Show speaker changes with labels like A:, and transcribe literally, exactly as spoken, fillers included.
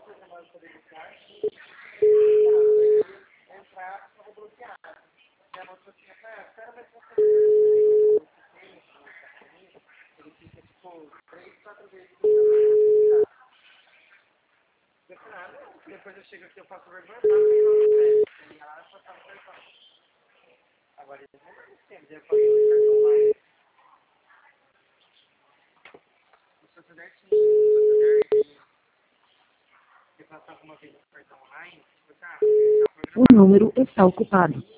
A: Depois eu chego aqui, eu faço vergonha, e ela passava o cartão. Agora eles não entendem, eu paguei o cartão online. O Santander tinha, o Santander, que passava uma vez o cartão online, tipo, tá,
B: O número está ocupado.